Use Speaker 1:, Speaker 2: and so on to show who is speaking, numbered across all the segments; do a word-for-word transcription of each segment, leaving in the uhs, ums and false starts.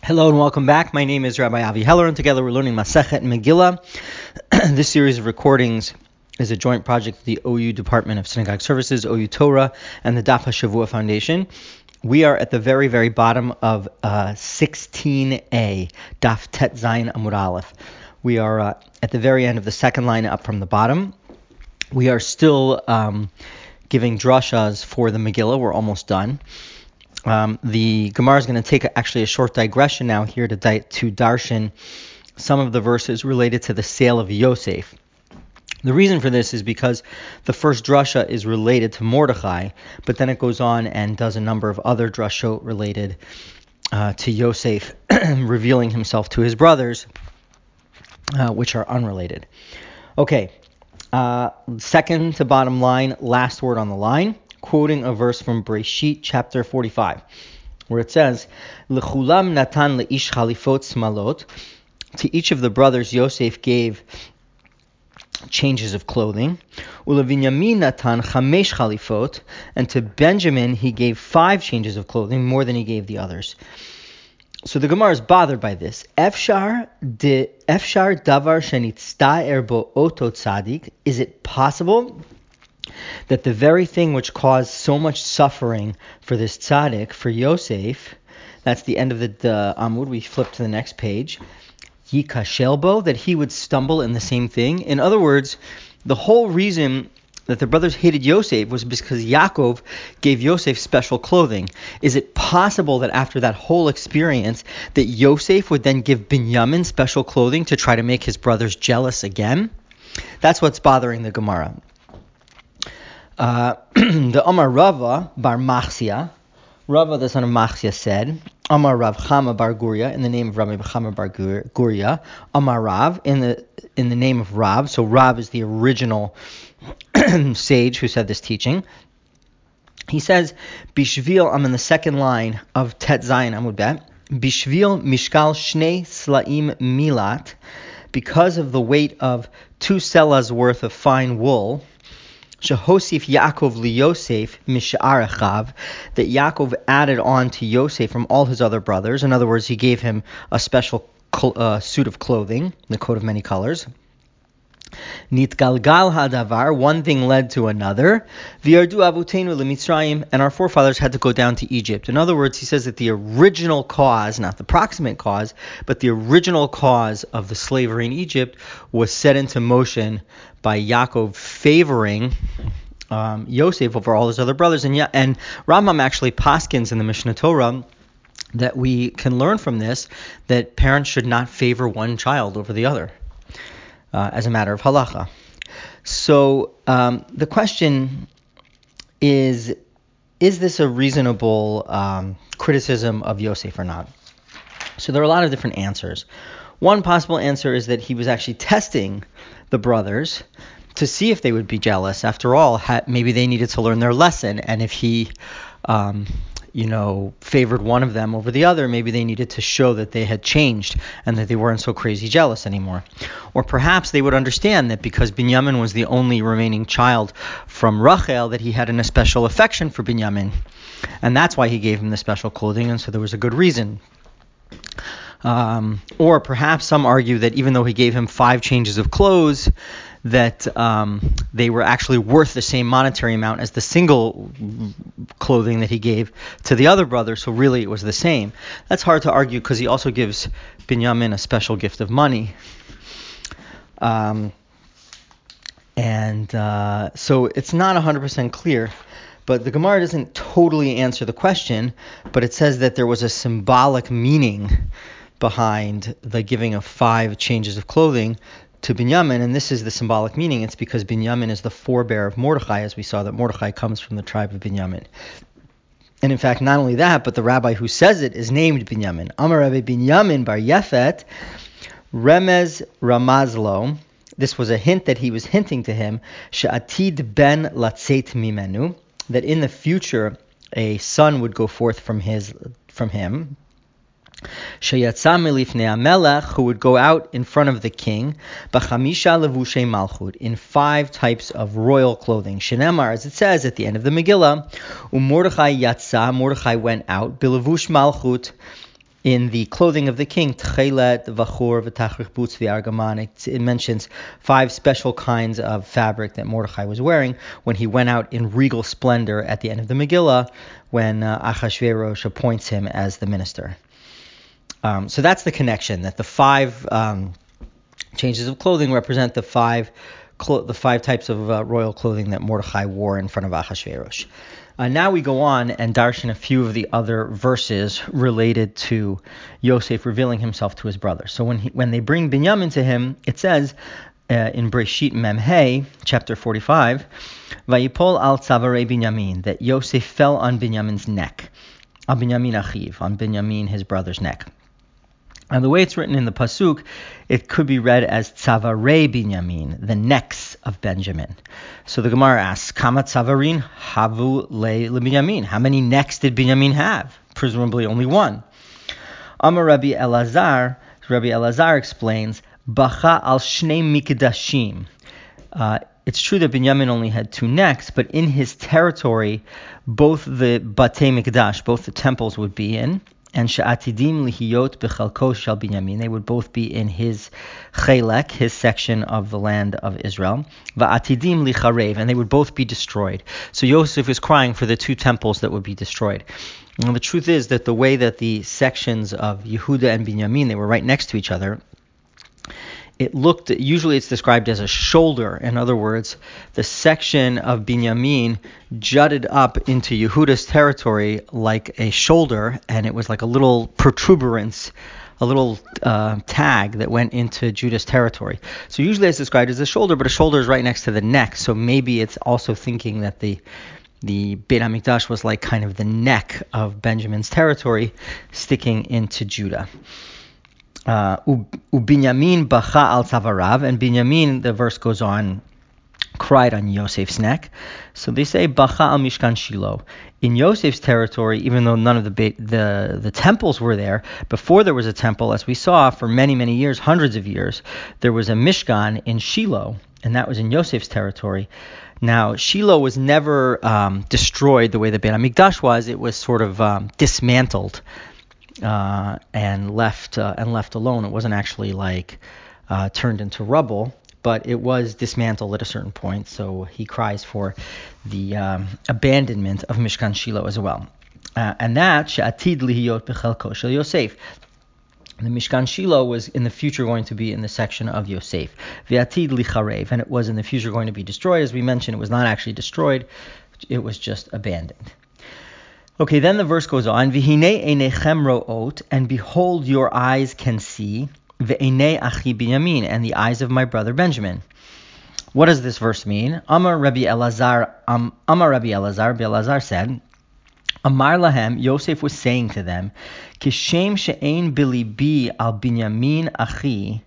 Speaker 1: Hello and welcome back. My name is Rabbi Avi Heller, and together we're learning Masechet Megillah. This series of recordings is a joint project of the O U Department of Synagogue Services, O U Torah, and the Daf HaShavua Foundation. We are at the very, very bottom of uh, sixteen A, Daf Tet Zayin Amud Aleph. We are uh, at the very end of the second line up from the bottom. We are still um, giving drashas for the Megillah. We're almost done. Um, the Gemara is going to take actually a short digression now here to, di- to darshan some of the verses related to the sale of Yosef. The reason for this is because the first drasha is related to Mordechai, but then it goes on and does a number of other drashot related uh, to Yosef, revealing himself to his brothers, uh, which are unrelated. Okay, uh, second to bottom line, last word on the line. Quoting a verse from Breshit chapter forty-five, where it says, "Lechulam natan leish chalifot smalot." To each of the brothers, Yosef gave changes of clothing. Ulevinyamin natan chamesh chalifot, and to Benjamin he gave five changes of clothing, more than he gave the others. So the Gemara is bothered by this. Efshar de efshar davar shenitzta'er bo oto tzadik. Is it possible that the very thing which caused so much suffering for this tzaddik, for Yosef, that's the end of the, the Amud, we flip to the next page, Yikashelbo, that he would stumble in the same thing? In other words, the whole reason that the brothers hated Yosef was because Yaakov gave Yosef special clothing. Is it possible that after that whole experience that Yosef would then give Binyamin special clothing to try to make his brothers jealous again? That's what's bothering the Gemara. Uh, the Amar Rava bar Machsia, Rava the son of Machsia said, Amar Rav Chama bar Guria, in the name of Rabbi Chama bar Guria, Amar Rav, in the in the name of Rav. So Rav is the original sage who said this teaching. He says, Bishvil, I'm in the second line of Tet Zayin Amud Bet, Bishvil Mishkal Shnei Slaim Milat, because of the weight of two selahs worth of fine wool, Shehosif Yaakov liYosef mish'ar echav, that Yaakov added on to Yosef from all his other brothers. In other words, he gave him a special cl- uh, suit of clothing, the coat of many colors. Nitgalgal hadavar, one thing led to another. V'yardu avotenu leMitzrayim, and our forefathers had to go down to Egypt. In other words, he says that the original cause, not the proximate cause, but the original cause of the slavery in Egypt was set into motion by Yaakov favoring um, Yosef over all his other brothers. And yeah, and Rambam actually paskins in the Mishnah Torah that we can learn from this that parents should not favor one child over the other. Uh, as a matter of halacha. So um, the question is, is this a reasonable um, criticism of Yosef or not? So there are a lot of different answers. One possible answer is that he was actually testing the brothers to see if they would be jealous. After all, ha- maybe they needed to learn their lesson, and if he um, you know, favored one of them over the other, maybe they needed to show that they had changed and that they weren't so crazy jealous anymore. Or perhaps they would understand that because Binyamin was the only remaining child from Rachel, that he had an special affection for Binyamin. And that's why he gave him the special clothing, and so there was a good reason. Um, or perhaps some argue that even though he gave him five changes of clothes, that um, they were actually worth the same monetary amount as the single clothing that he gave to the other brother, so really it was the same. That's hard to argue because he also gives Binyamin a special gift of money. Um, and uh, so it's not one hundred percent clear, but the Gemara doesn't totally answer the question, but it says that there was a symbolic meaning behind the giving of five changes of clothing to Binyamin, and this is the symbolic meaning. It's because Binyamin is the forebear of Mordechai, as we saw that Mordechai comes from the tribe of Binyamin. And in fact, not only that, but the rabbi who says it is named Binyamin. Amar Rabbi Binyamin bar Yefet, Remez Ramazlo. This was a hint that he was hinting to him, She'atid ben latzet mimenu, that in the future a son would go forth from his from him. Sheyatza milifnei hamelech, who would go out in front of the king, b'chamisha levushay malchut, in five types of royal clothing. Shenemar, as it says at the end of the Megillah, u'mordechai yatza, Mordechai went out, b'levush malchut, in the clothing of the king, Tchelet, Vachur, V'tachrich Boots, V'argaman, it, it mentions five special kinds of fabric that Mordechai was wearing when he went out in regal splendor at the end of the Megillah, when uh, Achashverosh appoints him as the minister. Um, so that's the connection, that the five um, changes of clothing represent the five clo- the five types of uh, royal clothing that Mordechai wore in front of Achashverosh. Uh, now we go on and darshan a few of the other verses related to Yosef revealing himself to his brothers. So when he, when they bring Binyamin to him, it says uh, in Breshit Memhei, chapter forty-five, Vayipol al tzavare Binyamin, that Yosef fell on Binyamin's neck, al Binyamin achiv, on Binyamin his brother's neck. And the way it's written in the pasuk, it could be read as Tzavarei Binyamin, the necks of Benjamin. So the Gemara asks, Kama Tzavarin havu le Binyamin? How many necks did Binyamin have? Presumably only one. Amar Rabbi Elazar, Rabbi Elazar explains, Bacha al Shnei Mikdashim. Uh, it's true that Binyamin only had two necks, but in his territory, both the Batei Mikdash, both the temples would be in, and she'atidim lihiyot bechalko shel Binyamin, they would both be in his chelek, his section of the land of Israel, va'atidim licharev, and they would both be destroyed. So Yosef is crying for the two temples that would be destroyed. And the truth is that the way that the sections of Yehuda and Binyamin, they were right next to each other, it looked, usually it's described as a shoulder. In other words, the section of Binyamin jutted up into Yehuda's territory like a shoulder, and it was like a little protuberance, a little uh, tag that went into Judah's territory. So usually it's described as a shoulder, but a shoulder is right next to the neck, so maybe it's also thinking that the the Beit HaMikdash was like kind of the neck of Benjamin's territory sticking into Judah. Uh, Ubinyamin bacha al tzavarav, and Binyamin, the verse goes on, cried on Yosef's neck. So they say bacha al mishkan Shiloh. In Yosef's territory, even though none of the the the temples were there, before there was a temple, as we saw for many many years, hundreds of years, there was a mishkan in Shiloh, and that was in Yosef's territory. Now, Shiloh was never um, destroyed the way the Beit HaMikdash was. It was sort of um, dismantled. Uh, and left uh, and left alone. It wasn't actually like uh, turned into rubble, but it was dismantled at a certain point. So he cries for the um, abandonment of Mishkan Shiloh as well. Uh, and that she'atid lihiyot bechelko shel Yosef. The Mishkan Shiloh was in the future going to be in the section of Yosef. V'atid licharev, and it was in the future going to be destroyed. As we mentioned, it was not actually destroyed; it was just abandoned. Okay, then the verse goes on, V'hinei einechem ro'ot, and behold, your eyes can see, V'einei achi Binyamin, and the eyes of my brother Benjamin. What does this verse mean? Amar Rabbi Elazar, um, Amar Rabbi Elazar, Rabbi Elazar said, Amar lahem, Yosef was saying to them, Kishem she'ein bilibi al Binyamin achi,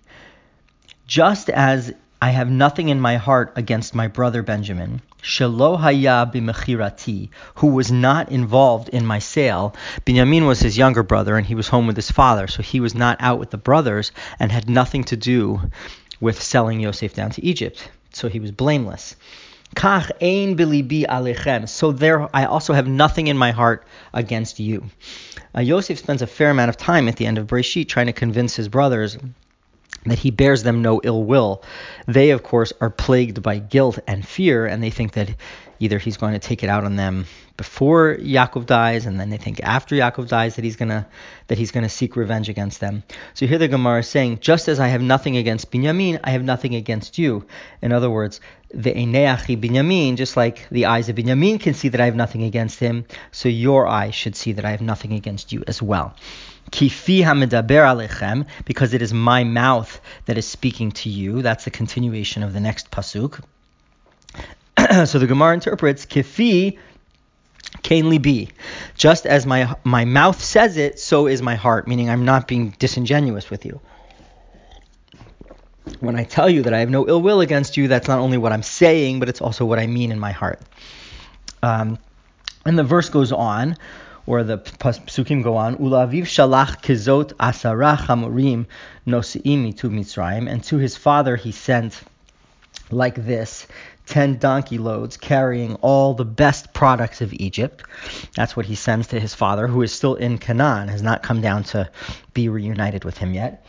Speaker 1: just as I have nothing in my heart against my brother Benjamin, Shelo haya b'mechirati, who was not involved in my sale. Binyamin was his younger brother, and he was home with his father, so he was not out with the brothers and had nothing to do with selling Yosef down to Egypt. So he was blameless. Kach ein bilibi alechem. So there, I also have nothing in my heart against you. Uh, Yosef spends a fair amount of time at the end of Breshit trying to convince his brothers that he bears them no ill will. They, of course, are plagued by guilt and fear, and they think that either he's going to take it out on them before Yaakov dies, and then they think after Yaakov dies that he's gonna that he's gonna seek revenge against them. So here the Gemara is saying, just as I have nothing against Binyamin, I have nothing against you. In other words, the Eineachi Binyamin, just like the eyes of Binyamin can see that I have nothing against him, so your eyes should see that I have nothing against you as well. Kifi hamedaber alechem, because it is my mouth that is speaking to you. That's the continuation of the next pasuk. So the Gemara interprets, Kifi kain libi, just as my my mouth says it, so is my heart, meaning I'm not being disingenuous with you. When I tell you that I have no ill will against you, that's not only what I'm saying, but it's also what I mean in my heart. Um, and the verse goes on, or the psukim go on, Ulaviv shalach kizot asara chamurim nosi'im mitu Mitzrayim, and to his father he sent like this ten donkey loads carrying all the best products of Egypt. That's what he sends to his father, who is still in Canaan, has not come down to be reunited with him yet.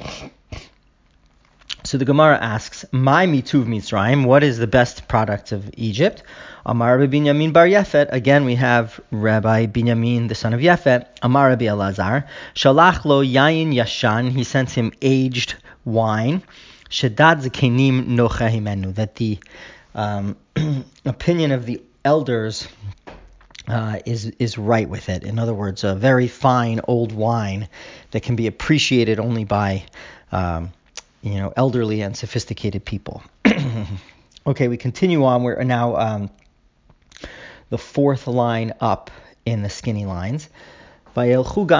Speaker 1: So the Gemara asks, "My mituv Mitzrayim, what is the best product of Egypt?" Amar Rabbi Binyamin bar Yefet. Again, we have Rabbi Binyamin, the son of Yefet. Amar Rabbi Elazar, Shalach lo yayin yashan. He sent him aged wine. Shedad zekenim nocha himenu. That the um, opinion of the elders uh, is is right with it. In other words, a very fine old wine that can be appreciated only by um, you know, elderly and sophisticated people. Okay, we continue on. We're now um, the fourth line up in the skinny lines. And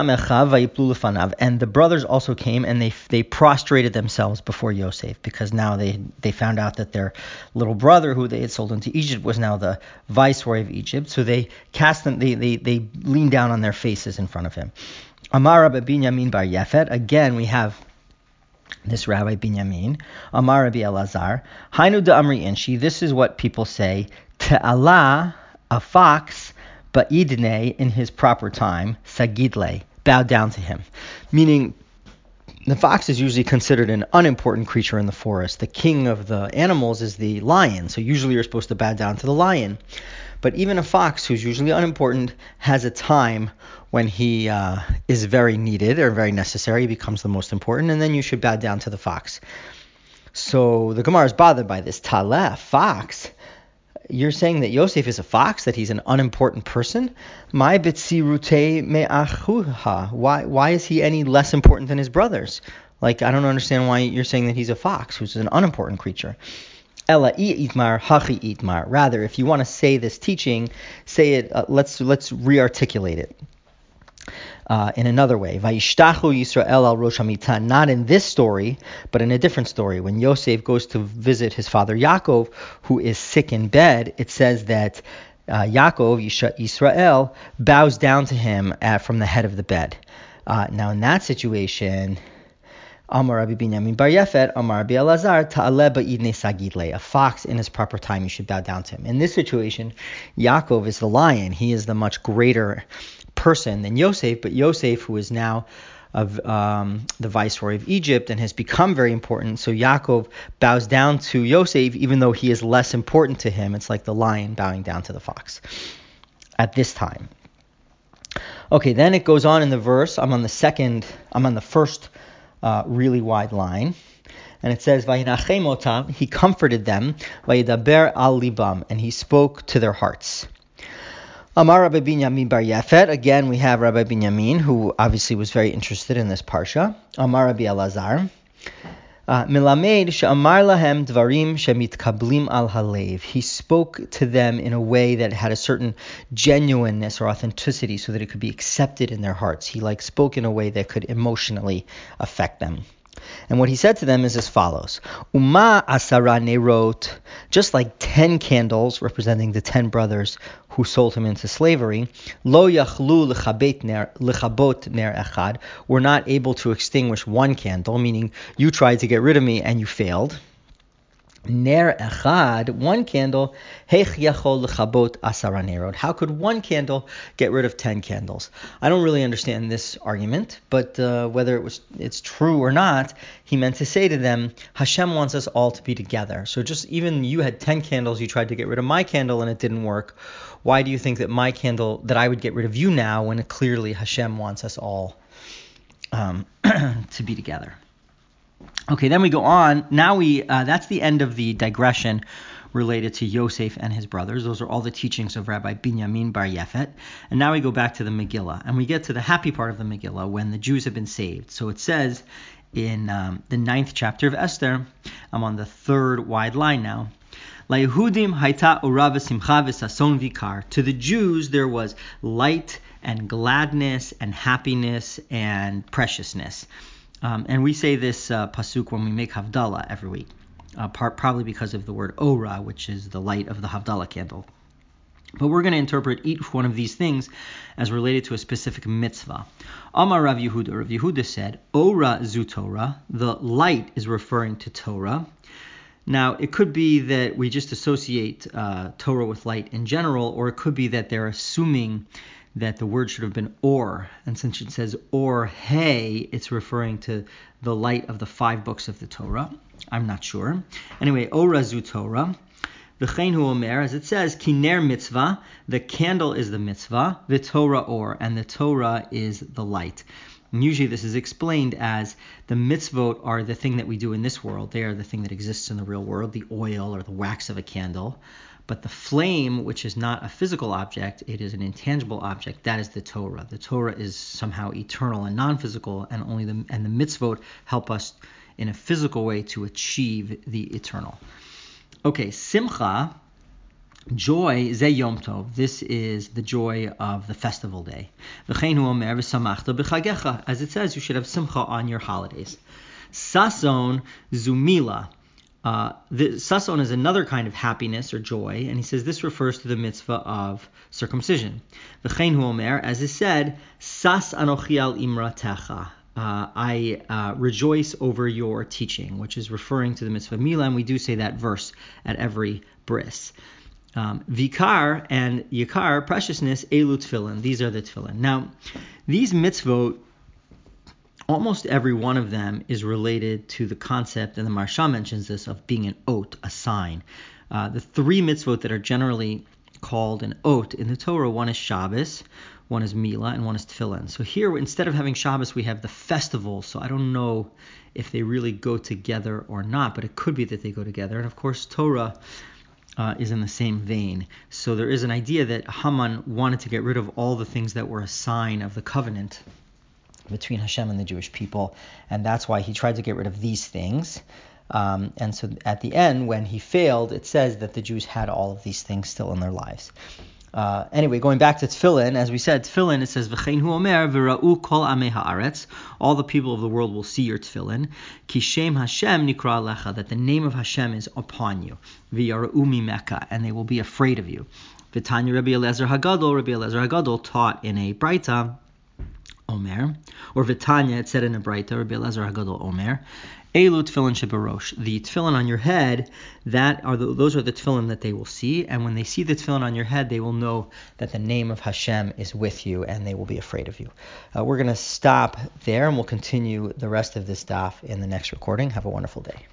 Speaker 1: the brothers also came and they they prostrated themselves before Yosef, because now they, they found out that their little brother, who they had sold into Egypt, was now the viceroy of Egypt. So they cast them, they they, they leaned down on their faces in front of him. Amar Rabbi Binyamin bar Yefet. Again, we have this Rabbi Binyamin, Amar Rabbi Elazar, Hainu da Amri Inshi. This is what people say: Te'ala, a fox, ba'idne, in his proper time, sagidle, bow down to him. Meaning, the fox is usually considered an unimportant creature in the forest. The king of the animals is the lion, so usually you're supposed to bow down to the lion. But even a fox, who's usually unimportant, has a time when he uh, is very needed or very necessary. He becomes the most important, and then you should bow down to the fox. So the Gemara is bothered by this. Taleh, fox? You're saying that Yosef is a fox, that he's an unimportant person? My bitsirute me'achuha. Why, why is he any less important than his brothers? Like, I don't understand why you're saying that he's a fox, who's an unimportant creature. Ella itmar hachi itmar. Rather, if you want to say this teaching, say it. Uh, let's let's re-articulate it uh, in another way. Vayishtachu Yisrael al Rosh Hamita. Not in this story, but in a different story. When Yosef goes to visit his father Yaakov, who is sick in bed, it says that uh, Yaakov Yisrael bows down to him at, from the head of the bed. Uh, now, in that situation, Amar Rabbi Binyamin bar Yefet, Amar Rabbi Elazar, Ta'aleh ba'idne sagidle. A fox in his proper time, you should bow down to him. In this situation, Yaakov is the lion. He is the much greater person than Yosef, but Yosef, who is now of um, the viceroy of Egypt and has become very important, so Yaakov bows down to Yosef, even though he is less important to him. It's like the lion bowing down to the fox at this time. Okay, then it goes on in the verse. I'm on the second, I'm on the first Uh, really wide line, and it says, "Vayinachem otam." He comforted them, "Vayidaber al libam," and he spoke to their hearts. Amar Rabbi Binyamin bar Yefet. Again, we have Rabbi Binyamin, who obviously was very interested in this parsha. Amar Rabbi Elazar, Milamed she'amar lahem dvarim shemitkablim al halev. He spoke to them in a way that had a certain genuineness or authenticity, so that it could be accepted in their hearts. He like spoke in a way that could emotionally affect them. And what he said to them is as follows: Uma asara nerot, just like ten candles representing the ten brothers who sold him into slavery, lo yachlu lechabot ner echad, were not able to extinguish one candle, meaning you tried to get rid of me and you failed. Ner echad, one candle, heich yachol lechabot asara nerot. How could one candle get rid of ten candles? I don't really understand this argument, but uh, whether it was it's true or not, he meant to say to them, Hashem wants us all to be together. So just even you had ten candles, you tried to get rid of my candle and it didn't work. Why do you think that my candle, that I would get rid of you now, when clearly Hashem wants us all um, to be together? Okay, then we go on. Now we, uh, that's the end of the digression related to Yosef and his brothers. Those are all the teachings of Rabbi Binyamin bar Yefet. And now we go back to the Megillah, and we get to the happy part of the Megillah when the Jews have been saved. So it says in um, the ninth chapter of Esther, I'm on the third wide line now, LaYehudim hayta ora v'simcha v'sason vikar. To the Jews there was light and gladness and happiness and preciousness. Um, and we say this uh, pasuk when we make Havdalah every week, uh, part, probably because of the word Ora, which is the light of the Havdalah candle. But we're going to interpret each one of these things as related to a specific mitzvah. Amar Rav Yehuda, Rav Yehuda said, Ora zu Torah, the light is referring to Torah. Now, it could be that we just associate uh, Torah with light in general, or it could be that they're assuming that the word should have been or. And since it says or hey, it's referring to the light of the five books of the Torah. I'm not sure. Anyway, Ora zu Torah. V'chein hu omer, as it says, ki ner mitzvah, the candle is the mitzvah, v'torah or, and the Torah is the light. And usually this is explained as the mitzvot are the thing that we do in this world. They are the thing that exists in the real world, the oil or the wax of a candle. But the flame, which is not a physical object, it is an intangible object, that is the Torah. The Torah is somehow eternal and non-physical, and only the and the mitzvot help us in a physical way to achieve the eternal. Okay, simcha, joy, ze yom tov. This is the joy of the festival day. V'chein hu omer v'samachta b'chagecha. As it says, you should have simcha on your holidays. Sason zumila. Uh, the, sason is another kind of happiness or joy, and he says this refers to the mitzvah of circumcision. V'chein hu omer, as is said, sas anochi al imratecha. Uh, I uh, rejoice over your teaching, which is referring to the mitzvah of Milah, and we do say that verse at every bris. Um, Vikar and Yikar, preciousness, Elu tefillin. These are the tefillin. Now, these mitzvot, almost every one of them is related to the concept, and the Maharsha mentions this, of being an oat, a sign. Uh, the three mitzvot that are generally called an oat in the Torah, one is Shabbos, one is Milah, and one is Tefillin. So here, instead of having Shabbos, we have the festival. So I don't know if they really go together or not, but it could be that they go together. And of course, Torah uh, is in the same vein. So there is an idea that Haman wanted to get rid of all the things that were a sign of the covenant between Hashem and the Jewish people, and that's why he tried to get rid of these things. Um, and so at the end, when he failed, it says that the Jews had all of these things still in their lives. Uh, anyway, going back to tefillin, as we said, tefillin, it says, V'chein hu omer, v'ra'u kol amei ha'aretz, all the people of the world will see your tefillin, ki shem Hashem nikra alecha, that the name of Hashem is upon you, v'yara'u mimeka, and they will be afraid of you. V'tanya Rabbi Eliezer Hagadol, Rabbi Eliezer Hagadol taught in a Braita, Omer, or Vitanya, it said in a Braita, Rabbi Eliezer Hagadol Omer, Elu tefillin shebarosh, the tefillin on your head, that are the, those are the tefillin that they will see, and when they see the tefillin on your head, they will know that the name of Hashem is with you, and they will be afraid of you. Uh, we're going to stop there, and we'll continue the rest of this daf in the next recording. Have a wonderful day.